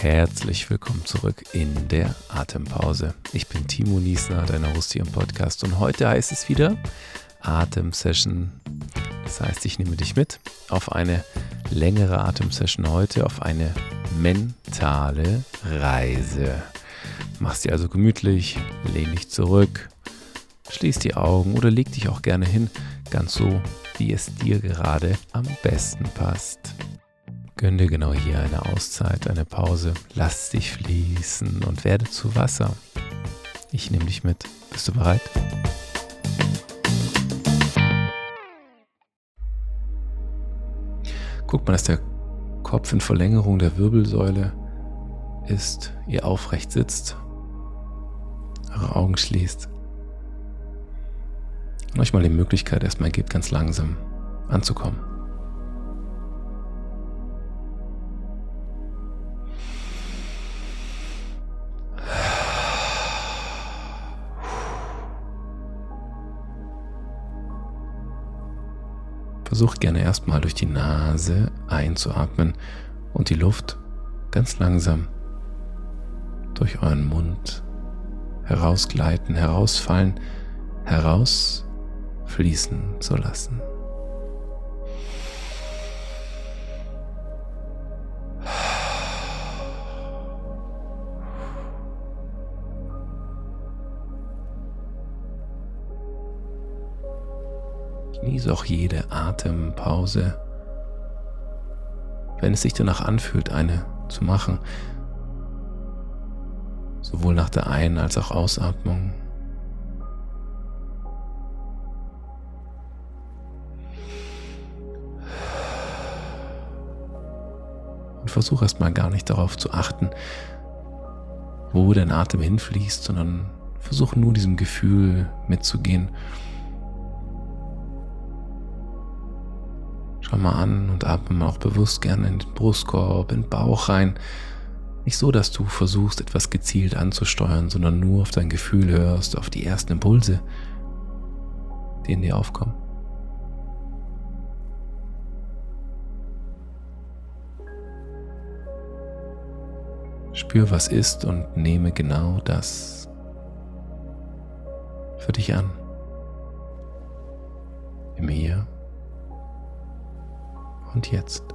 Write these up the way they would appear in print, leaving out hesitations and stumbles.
Herzlich willkommen zurück in der Atempause. Ich bin Timo Niesner, dein Host hier im Podcast, und heute heißt es wieder Atemsession. Das heißt, ich nehme dich mit auf eine längere Atemsession heute, auf eine mentale Reise. Mach's dir also gemütlich, lehn dich zurück, schließ die Augen oder leg dich auch gerne hin, ganz so, wie es dir gerade am besten passt. Gönn dir genau hier eine Auszeit, eine Pause, lass dich fließen und werde zu Wasser. Ich nehme dich mit. Bist du bereit? Guck mal, dass der Kopf in Verlängerung der Wirbelsäule ist, ihr aufrecht sitzt, eure Augen schließt und euch mal die Möglichkeit erstmal gibt, ganz langsam anzukommen. Versucht gerne erstmal durch die Nase einzuatmen und die Luft ganz langsam durch euren Mund herausgleiten, herausfallen, herausfließen zu lassen. Genieße auch jede Atempause, wenn es sich danach anfühlt, eine zu machen, sowohl nach der Ein- als auch Ausatmung. Und versuch erstmal gar nicht darauf zu achten, wo dein Atem hinfließt, sondern versuch nur diesem Gefühl mitzugehen. Schau mal an und atme mal auch bewusst gerne in den Brustkorb, in den Bauch rein. Nicht so, dass du versuchst, etwas gezielt anzusteuern, sondern nur auf dein Gefühl hörst, auf die ersten Impulse, die in dir aufkommen. Spür, was ist, und nehme genau das für dich an. Im Hier und Jetzt.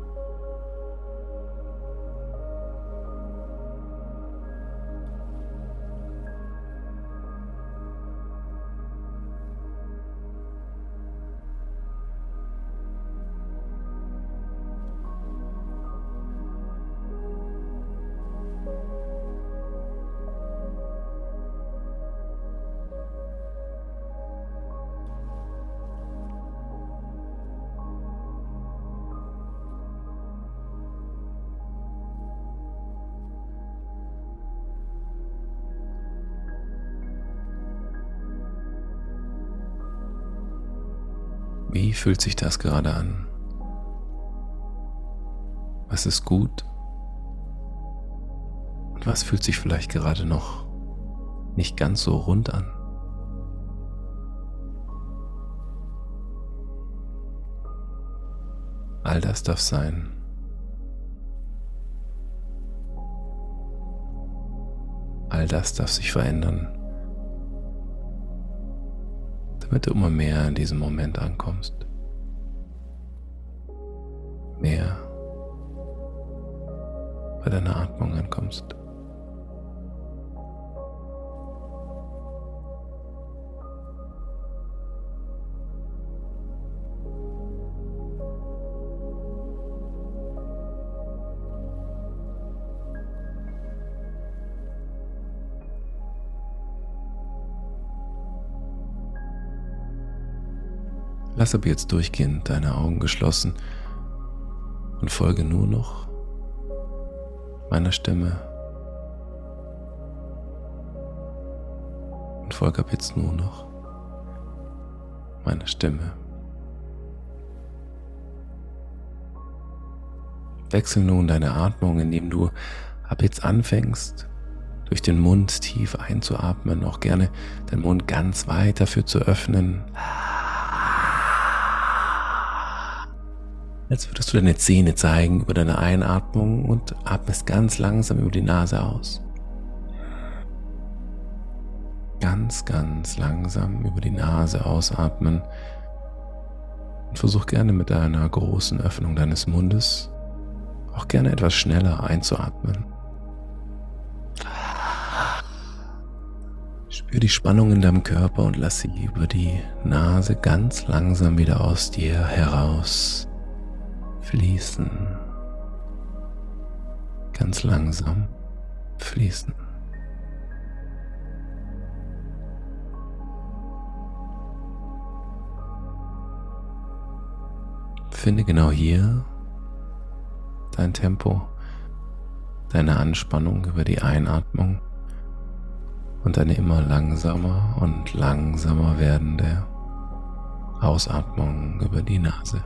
Wie fühlt sich das gerade an? Was ist gut? Und was fühlt sich vielleicht gerade noch nicht ganz so rund an? All das darf sein. All das darf sich verändern, damit du immer mehr in diesem Moment ankommst. Mehr bei deiner Atmung ankommst. Lass ab jetzt durchgehend deine Augen geschlossen und folge nur noch meiner Stimme. Und folge ab jetzt nur noch meiner Stimme. Wechsel nun deine Atmung, indem du ab jetzt anfängst, durch den Mund tief einzuatmen, auch gerne den Mund ganz weit dafür zu öffnen. als würdest du deine Zähne zeigen über deine Einatmung und atmest ganz langsam über die Nase aus. Ganz, ganz langsam über die Nase ausatmen und versuch gerne mit einer großen Öffnung deines Mundes auch gerne etwas schneller einzuatmen. Spür die Spannung in deinem Körper und lass sie über die Nase ganz langsam wieder aus dir heraus fließen. Ganz langsam fließen. Finde genau hier dein Tempo, deine Anspannung über die Einatmung und eine immer langsamer und langsamer werdende Ausatmung über die Nase.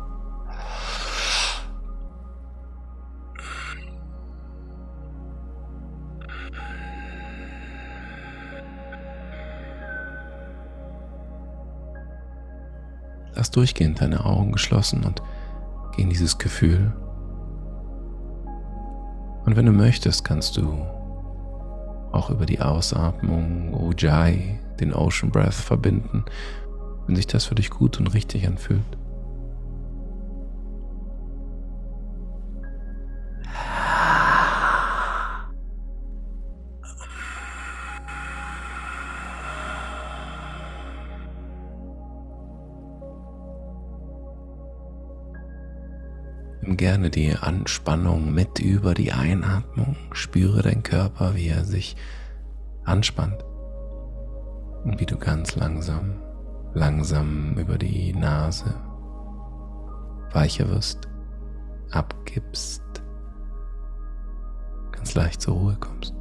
Lass durchgehend deine Augen geschlossen und geh in dieses Gefühl. Und wenn du möchtest, kannst du auch über die Ausatmung Ujjayi, den Ocean Breath, verbinden, wenn sich das für dich gut und richtig anfühlt. Nimm gerne die Anspannung mit über die Einatmung. Spüre deinen Körper, wie er sich anspannt und wie du ganz langsam, langsam über die Nase weicher wirst, abgibst, ganz leicht zur Ruhe kommst.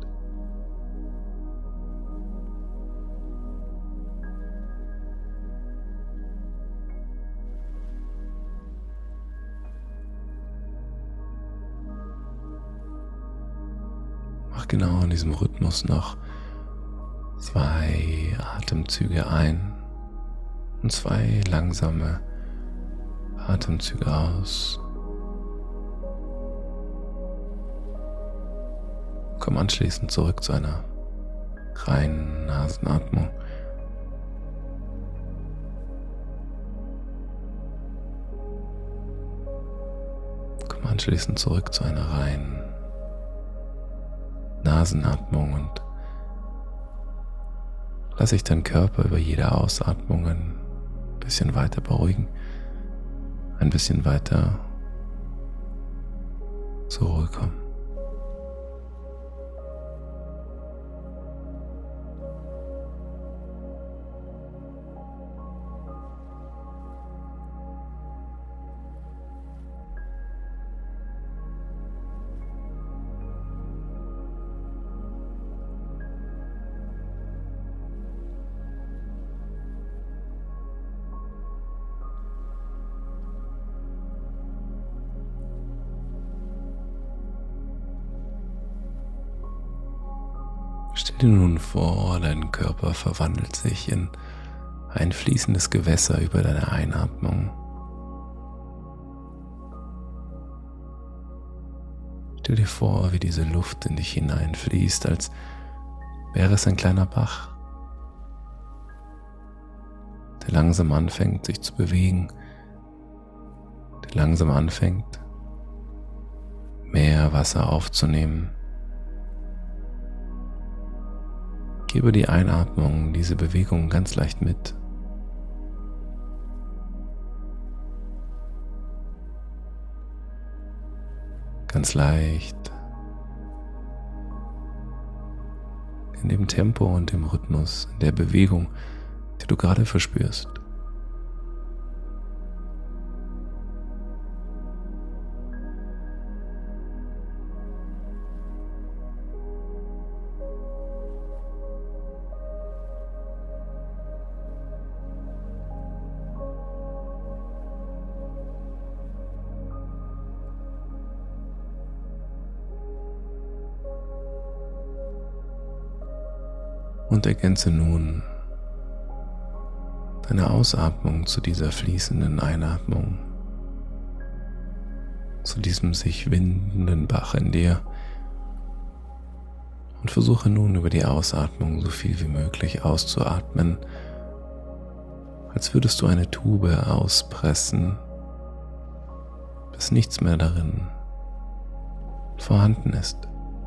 Mach genau in diesem Rhythmus noch 2 Atemzüge ein und 2 langsame Atemzüge aus. Komm anschließend zurück zu einer reinen Nasenatmung. Komm anschließend zurück zu einer reinen Nasenatmung und lass sich dein Körper über jede Ausatmung ein bisschen weiter beruhigen, ein bisschen weiter zur Ruhe kommen. Stell dir nun vor, dein Körper verwandelt sich in ein fließendes Gewässer über deine Einatmung. Stell dir vor, wie diese Luft in dich hineinfließt, als wäre es ein kleiner Bach, der langsam anfängt, sich zu bewegen, der langsam anfängt, mehr Wasser aufzunehmen. Gebe die Einatmung diese Bewegung ganz leicht mit. Ganz leicht. In dem Tempo und dem Rhythmus, in der Bewegung, die du gerade verspürst. Und ergänze nun deine Ausatmung zu dieser fließenden Einatmung. zu diesem sich windenden Bach in dir und versuche nun über die Ausatmung so viel wie möglich auszuatmen, als würdest du eine Tube auspressen, bis nichts mehr darin vorhanden ist.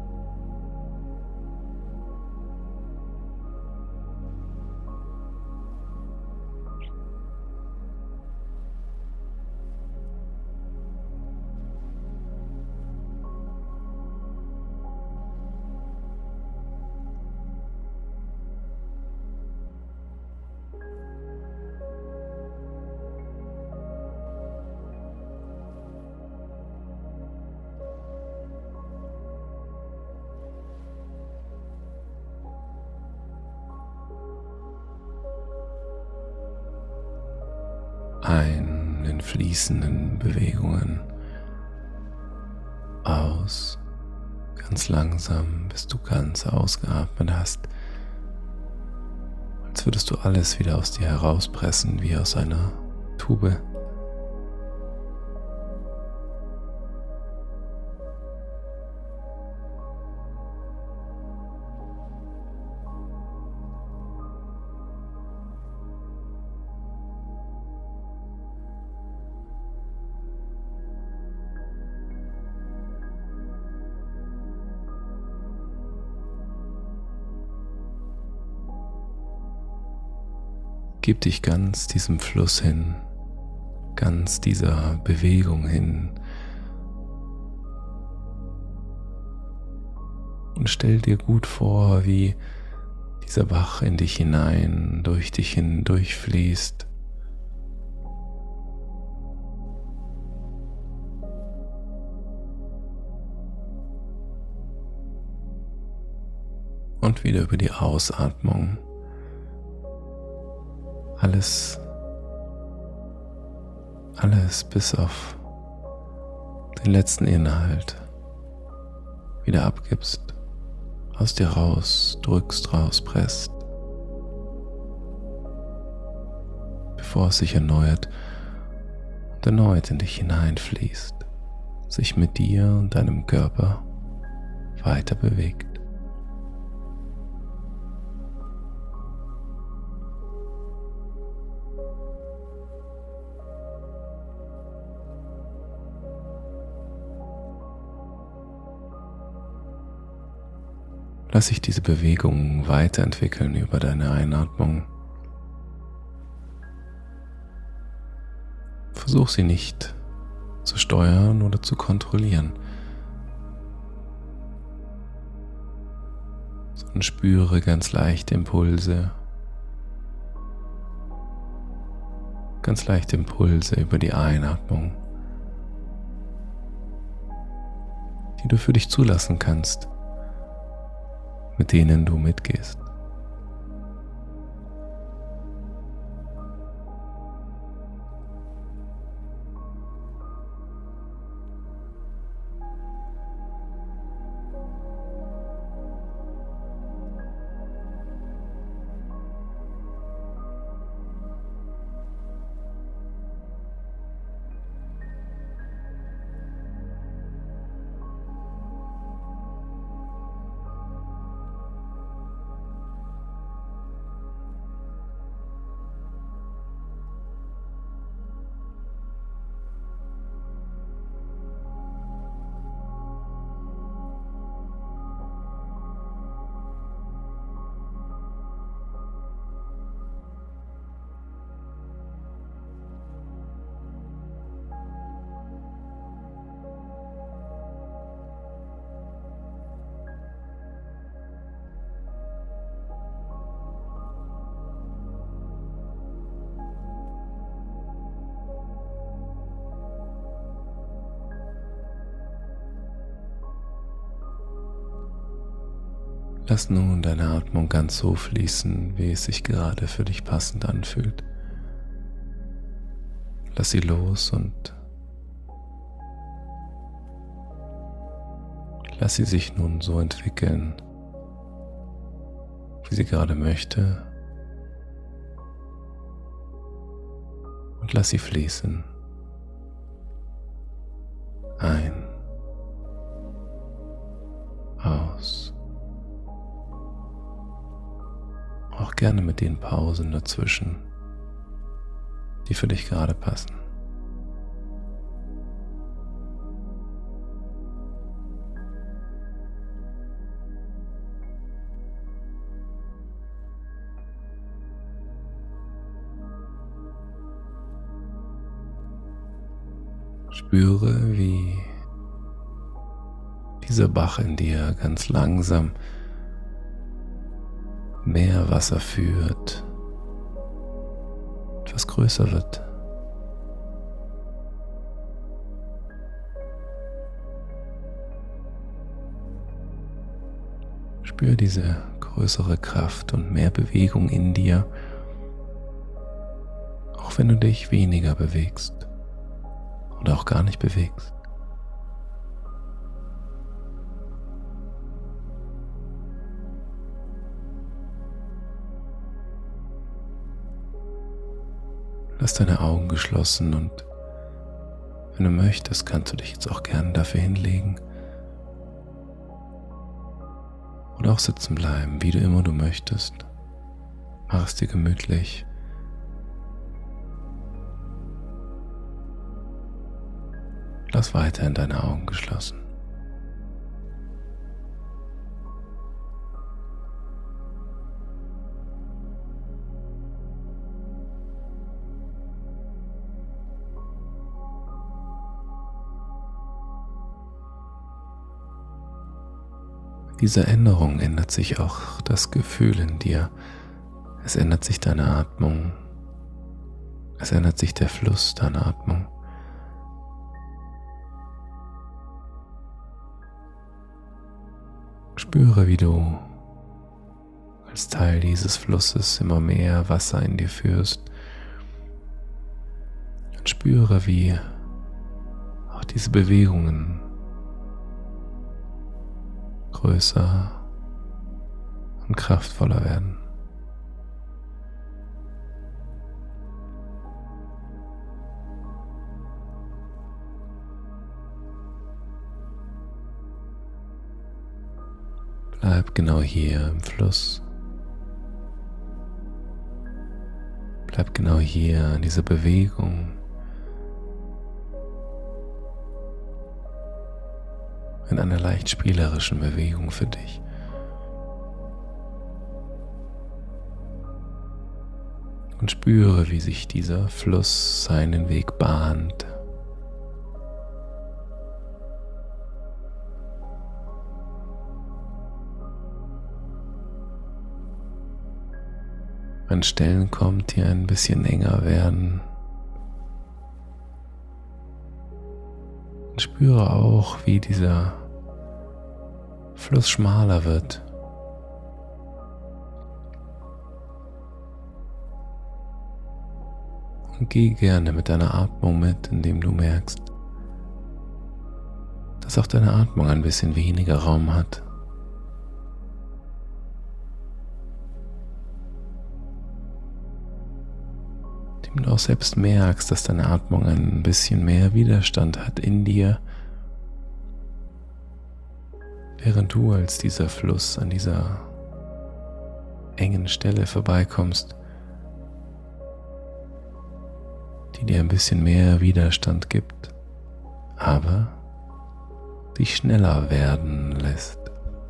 Ein in fließenden Bewegungen, aus, ganz langsam, bis du ganz ausgeatmet hast, als würdest du alles wieder aus dir herauspressen, wie aus einer Tube. Gib dich ganz diesem Fluss hin, ganz dieser Bewegung hin und stell dir gut vor, wie dieser Bach in dich hinein, durch dich hindurch fließt. Und wieder über die Ausatmung alles bis auf den letzten Inhalt wieder abgibst, aus dir raus, drückst, rauspresst, bevor es sich erneuert und erneut in dich hineinfließt, sich mit dir und deinem Körper weiter bewegt. Lass sich diese Bewegung weiterentwickeln über deine Einatmung. Versuch sie nicht zu steuern oder zu kontrollieren, sondern spüre ganz leichte Impulse über die Einatmung, die du für dich zulassen kannst, mit denen du mitgehst. Lass nun deine Atmung ganz so fließen, wie es sich gerade für dich passend anfühlt. Lass sie los und lass sie sich nun so entwickeln, wie sie gerade möchte, und lass sie fließen. Ein aus. Auch gerne mit den Pausen dazwischen, die für dich gerade passen. Spüre, wie dieser Bach in dir ganz langsam mehr Wasser führt, etwas größer wird. Spür diese größere Kraft und mehr Bewegung in dir, auch wenn du dich weniger bewegst oder auch gar nicht bewegst. Lass deine Augen geschlossen und wenn du möchtest, kannst du dich jetzt auch gerne dafür hinlegen oder auch sitzen bleiben, wie du immer du möchtest. Mach es dir gemütlich. Lass weiterhin deine Augen geschlossen. Mit dieser Änderung ändert sich auch das Gefühl in dir. Es ändert sich deine Atmung. Es ändert sich der Fluss deiner Atmung. Spüre, wie du als Teil dieses Flusses immer mehr Wasser in dir führst. Und spüre, wie auch diese Bewegungen größer und kraftvoller werden. Bleib genau hier im Fluss. Bleib genau hier in dieser Bewegung. In einer leicht spielerischen Bewegung für dich. Und spüre, wie sich dieser Fluss seinen Weg bahnt. An Stellen kommt, die ein bisschen enger werden. Und spüre auch, wie dieser Fluss schmaler wird. Und geh gerne mit deiner Atmung mit, indem du merkst, dass auch deine Atmung ein bisschen weniger Raum hat. Indem du auch selbst merkst, dass deine Atmung ein bisschen mehr Widerstand hat in dir, während du als dieser Fluss an dieser engen Stelle vorbeikommst, die dir ein bisschen mehr Widerstand gibt, aber dich schneller werden lässt.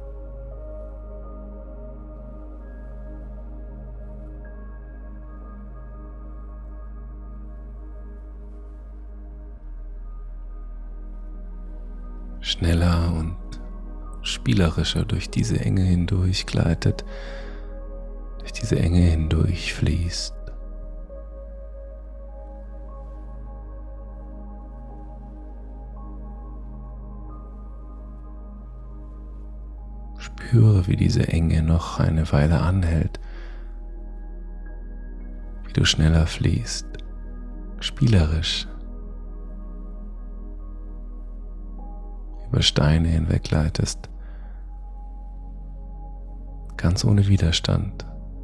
Schneller und spielerischer durch diese Enge hindurch gleitet, durch diese Enge hindurch fließt. Spüre, wie diese Enge noch eine Weile anhält, wie du schneller fließt, spielerisch über Steine hinweggleitest, ganz ohne Widerstand.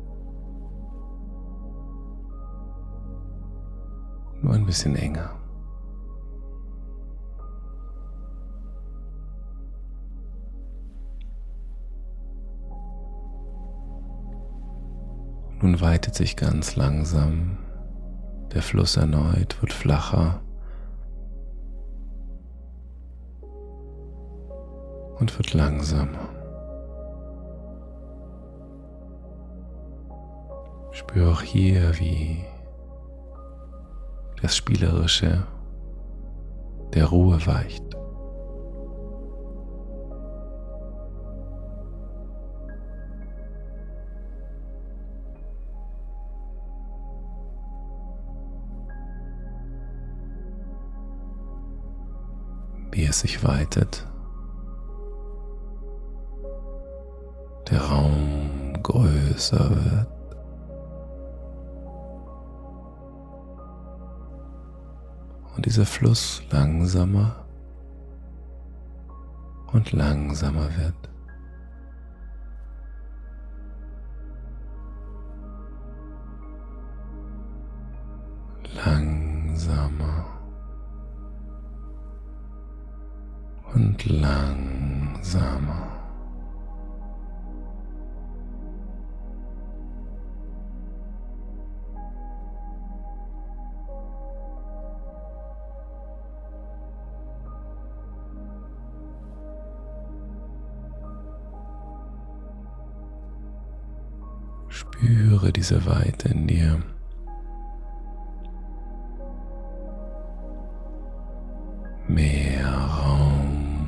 Nur ein bisschen enger. Nun weitet sich ganz langsam der Fluss erneut, wird flacher und wird langsamer. Spüre auch hier, wie das Spielerische der Ruhe weicht. Wie es sich weitet, der Raum größer wird. Und dieser Fluss langsamer und langsamer wird. Langsamer und langsamer. Spüre diese Weite in dir. Mehr Raum.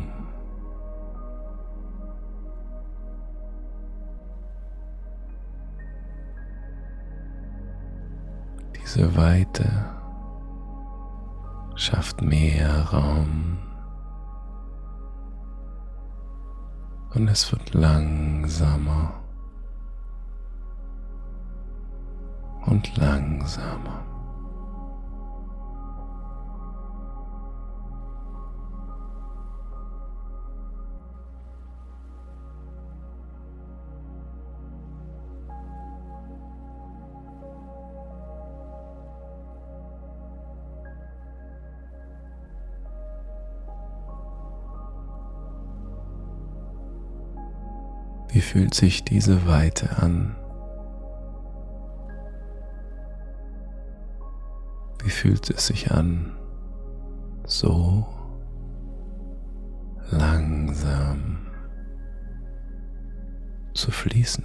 Diese Weite schafft mehr Raum. Und es wird langsamer und langsamer. Wie fühlt sich diese Weite an? Wie fühlt es sich an, so langsam zu fließen?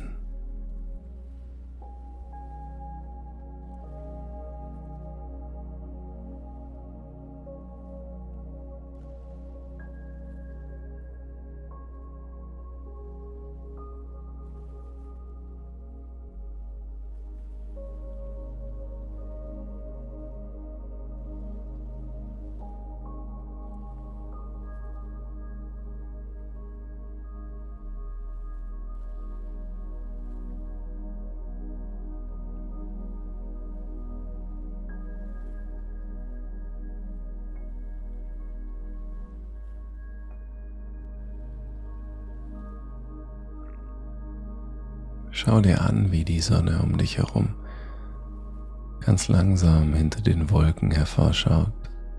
Schau dir an, wie die Sonne um dich herum ganz langsam hinter den Wolken hervorschaut,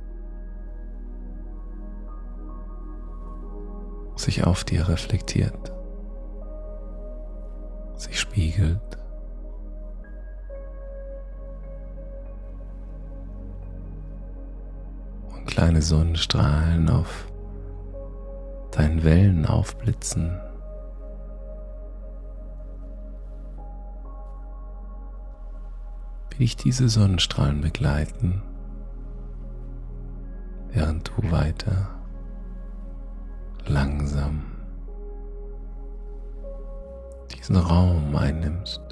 sich auf dir reflektiert, sich spiegelt. Und kleine Sonnenstrahlen auf deinen Wellen aufblitzen. Wie dich diese Sonnenstrahlen begleiten, während du weiter langsam diesen Raum einnimmst,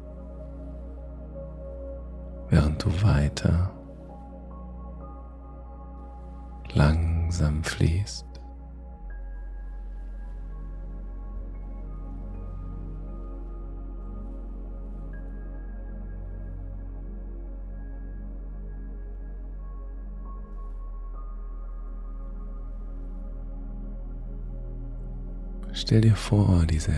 während du weiter langsam fließt. Stell dir vor, diese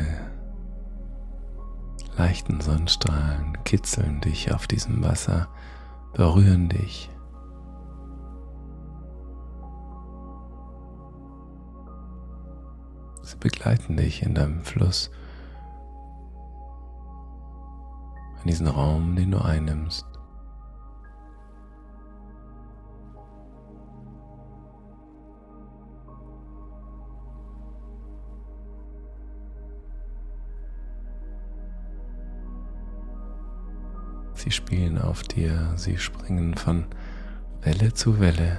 leichten Sonnenstrahlen kitzeln dich auf diesem Wasser, berühren dich. Sie begleiten dich in deinem Fluss, in diesen Raum, den du einnimmst. Sie spielen auf dir, sie springen von Welle zu Welle.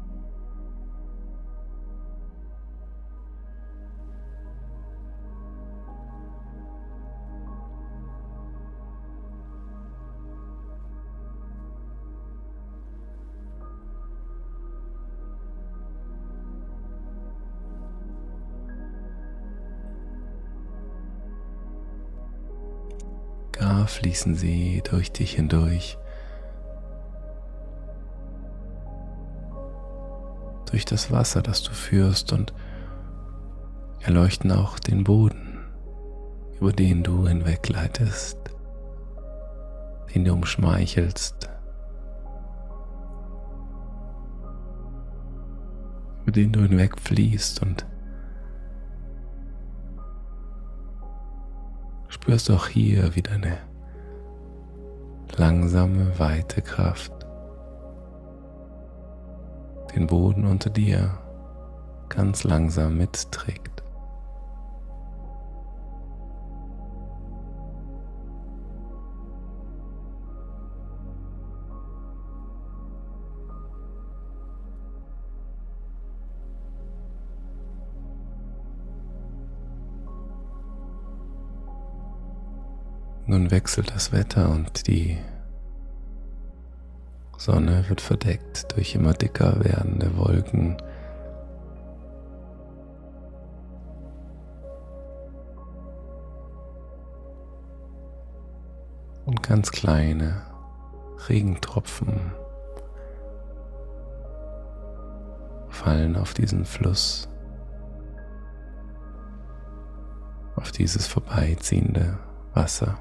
Gar fließen sie durch dich hindurch, durch das Wasser, das du führst, und erleuchten auch den Boden, über den du hinweggleitest, den du umschmeichelst, über den du hinwegfließt, und spürst auch hier wieder eine langsame, weite Kraft, den Boden unter dir ganz langsam mitträgt. Nun wechselt das Wetter und die Sonne wird verdeckt durch immer dicker werdende Wolken. Und ganz kleine Regentropfen fallen auf diesen Fluss, auf dieses vorbeiziehende Wasser.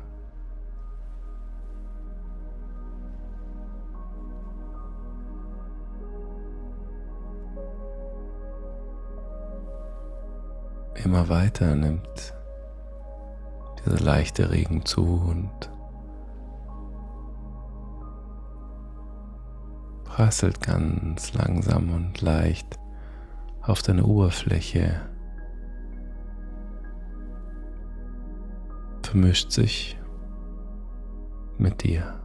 Immer weiter nimmt dieser leichte Regen zu und prasselt ganz langsam und leicht auf deine Oberfläche, vermischt sich mit dir,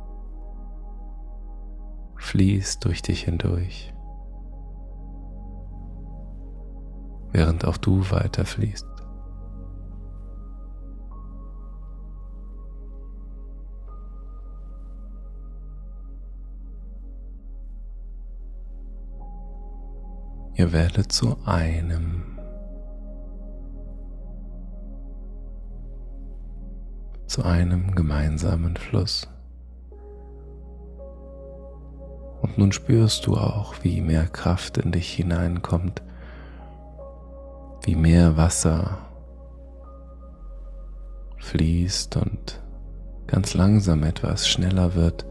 fließt durch dich hindurch, während auch du weiter fließt. Ihr werdet zu einem gemeinsamen Fluss. Und nun spürst du auch, wie mehr Kraft in dich hineinkommt, wie mehr Wasser fließt und ganz langsam etwas schneller wird,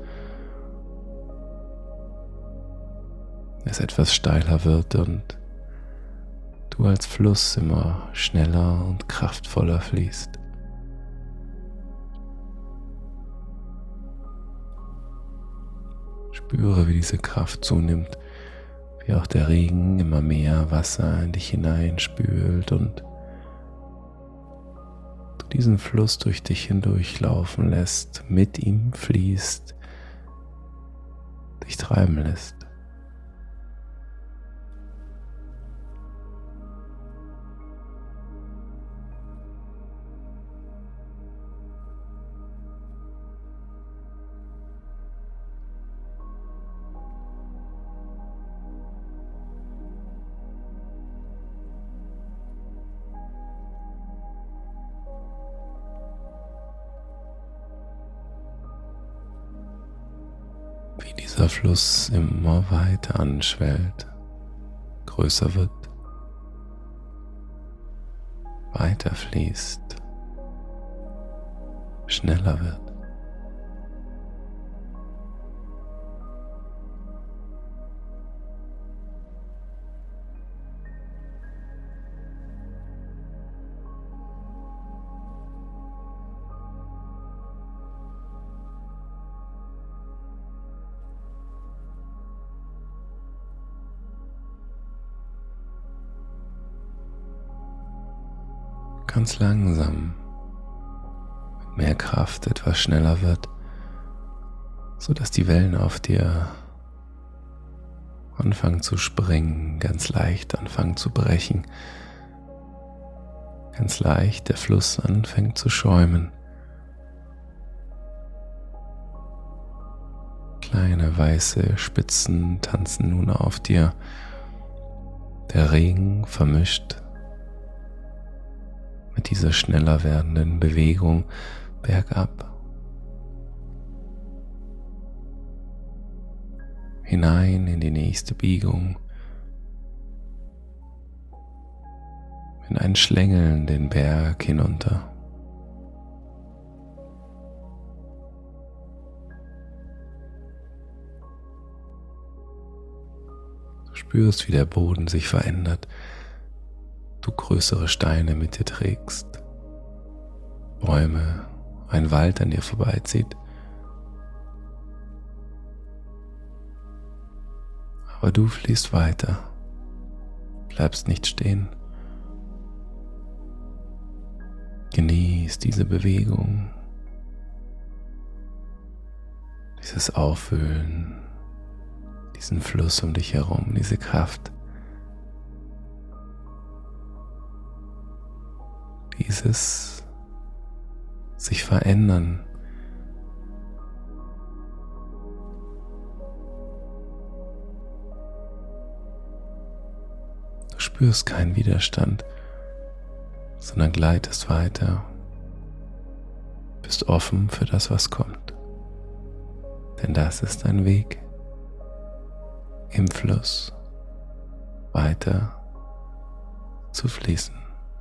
es etwas steiler wird und du als Fluss immer schneller und kraftvoller fließt. Spüre, wie diese Kraft zunimmt, wie auch der Regen immer mehr Wasser in dich hineinspült und du diesen Fluss durch dich hindurchlaufen lässt, mit ihm fließt, dich treiben lässt. Wie dieser Fluss immer weiter anschwellt, größer wird, weiter fließt, schneller wird. ganz langsam, mit mehr Kraft etwas schneller wird, sodass die Wellen auf dir anfangen zu springen, ganz leicht anfangen zu brechen, ganz leicht der Fluss anfängt zu schäumen. Kleine weiße Spitzen tanzen nun auf dir. Der Regen vermischt mit dieser schneller werdenden Bewegung bergab hinein in die nächste Biegung, in ein Schlängeln den Berg hinunter. Du spürst, wie der Boden sich verändert, du größere Steine mit dir trägst, Bäume, ein Wald an dir vorbeizieht. Aber du fließt weiter, bleibst nicht stehen. Genieß diese Bewegung, dieses Aufwühlen, diesen Fluss um dich herum, diese Kraft, dieses sich verändern. Du spürst keinen Widerstand, sondern gleitest weiter, bist offen für das, was kommt. Denn das ist ein Weg im Fluss weiter zu fließen.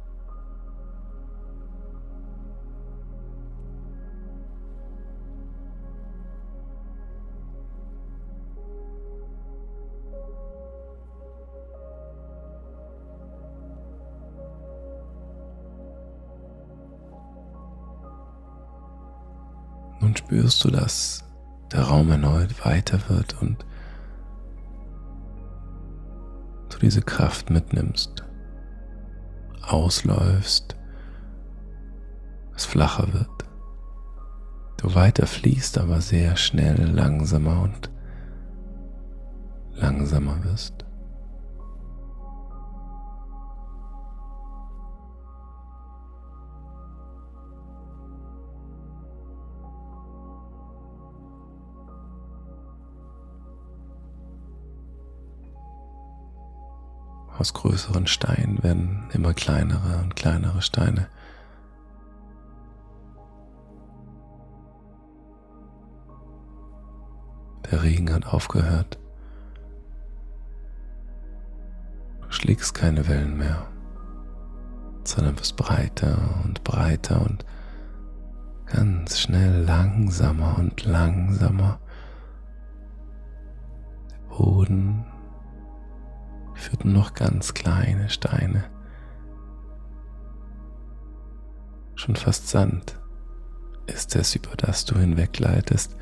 Nun spürst du, dass der Raum erneut weiter wird und du diese Kraft mitnimmst, ausläufst, es flacher wird. Du weiter fließt, aber sehr schnell langsamer und langsamer wirst. Aus größeren Steinen werden immer kleinere und kleinere Steine. Der Regen hat aufgehört. Du schlägst keine Wellen mehr, sondern wirst breiter und breiter und ganz schnell langsamer und langsamer. Der Boden führt nur noch ganz kleine Steine, schon fast Sand ist es, über das du hinweggleitest.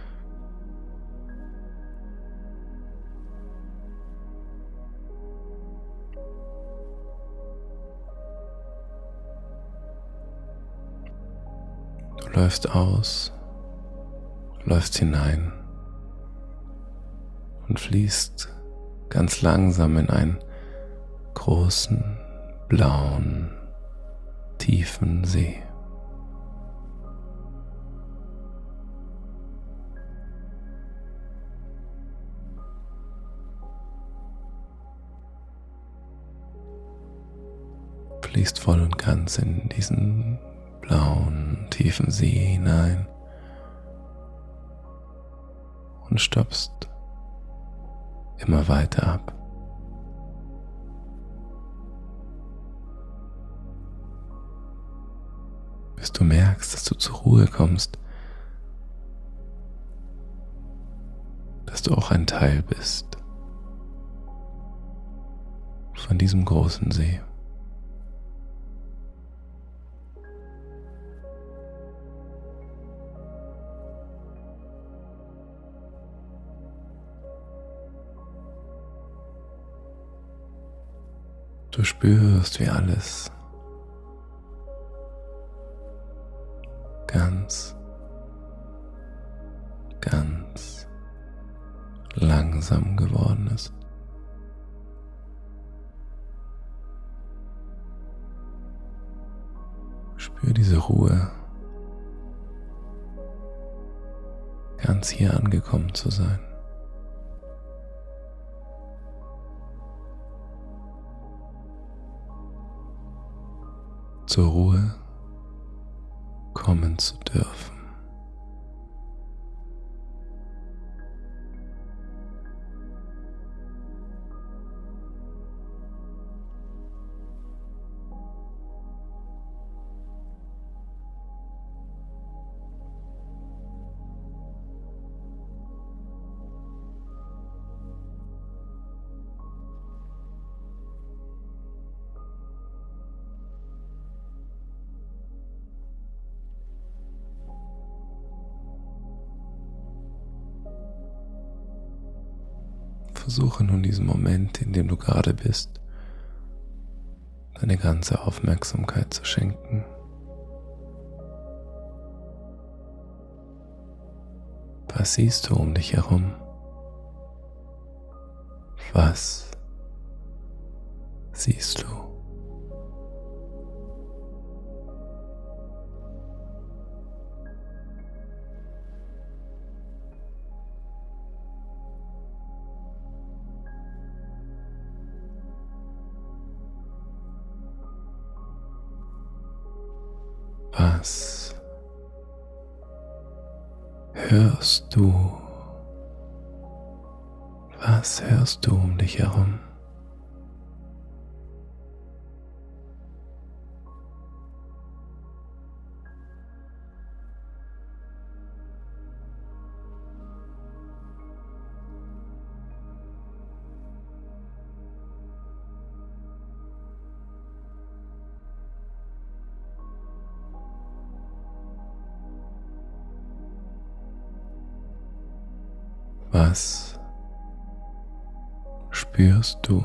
Du läufst aus, läufst hinein und fließt ganz langsam in einen großen, blauen, tiefen See. Fließt voll und ganz in diesen blauen, tiefen See hinein und stoppst immer weiter ab. Bis du merkst, dass du zur Ruhe kommst, dass du auch ein Teil bist von diesem großen See. Du spürst, wie alles ganz, ganz langsam geworden ist. Spür diese Ruhe, ganz hier angekommen zu sein. Zur Ruhe kommen zu dürfen. Versuche nun diesen Moment, in dem du gerade bist, deine ganze Aufmerksamkeit zu schenken. Was siehst du um dich herum? Was siehst du? Was hörst du? Was hörst du um dich herum? Was spürst du?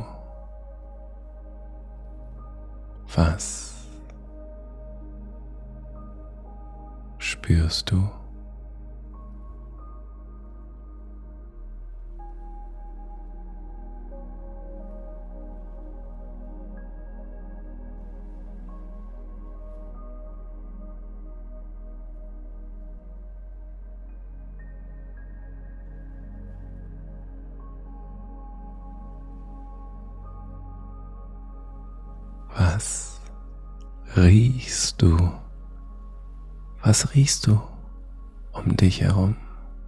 Was spürst du? Was riechst du? Was riechst du um dich herum?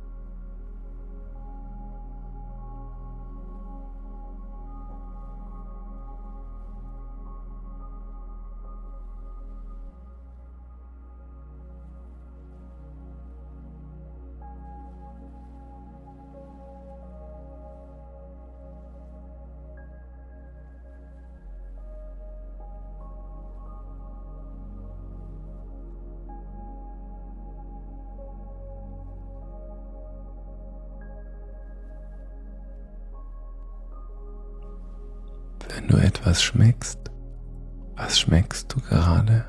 Wenn du etwas schmeckst, was schmeckst du gerade?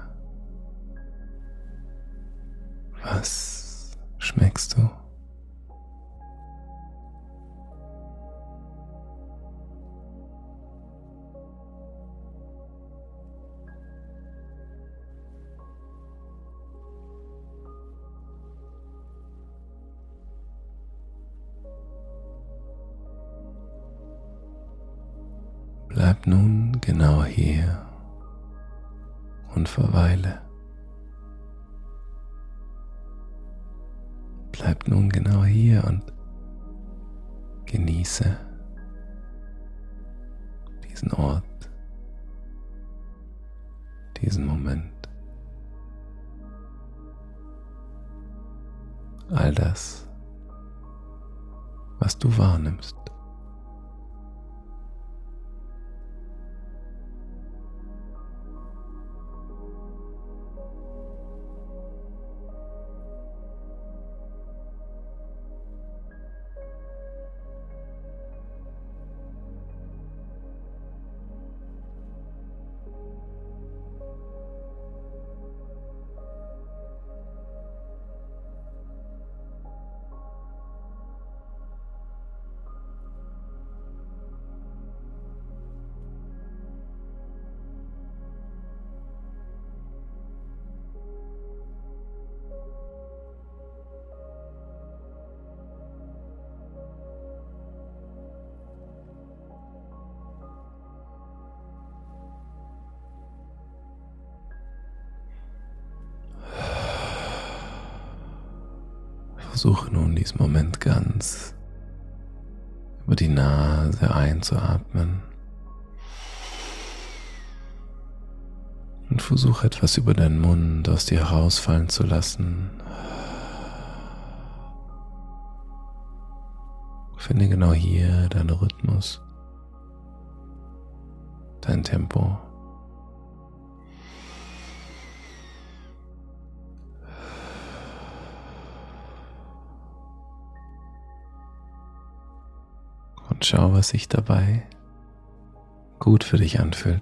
Was schmeckst du? Bleib nun genau hier und verweile. Bleib nun genau hier und genieße diesen Ort, diesen Moment. All das, was du wahrnimmst. Versuche nun diesen Moment ganz über die Nase einzuatmen und versuche etwas über deinen Mund aus dir herausfallen zu lassen. Finde genau hier deinen Rhythmus, dein Tempo. Und schau, was sich dabei gut für dich anfühlt.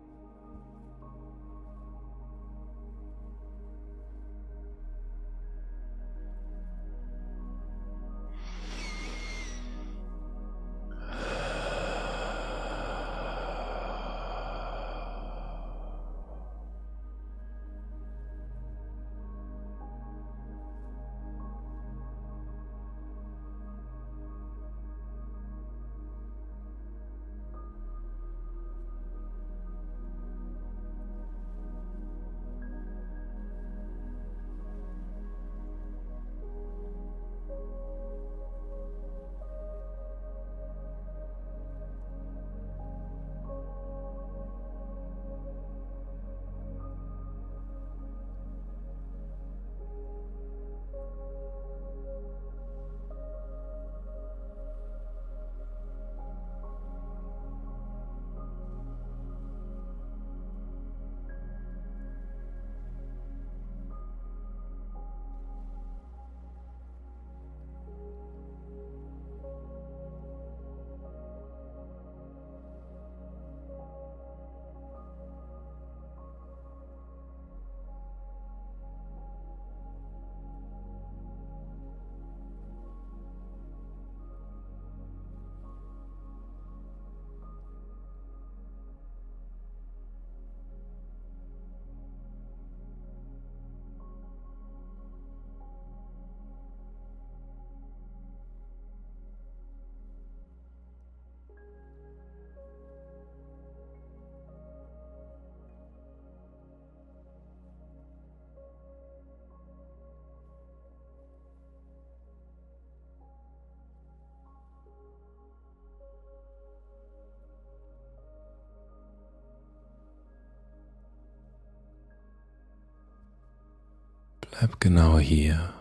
Bleib genau hier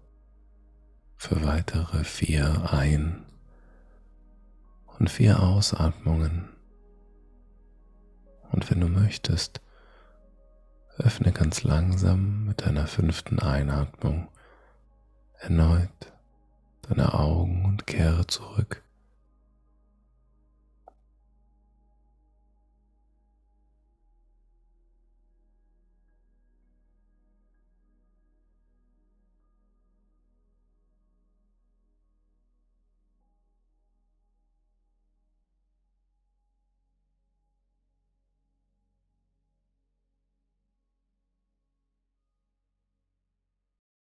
für weitere 4 Ein- und 4 Ausatmungen. Und wenn du möchtest, öffne ganz langsam mit deiner 5. Einatmung erneut deine Augen und kehre zurück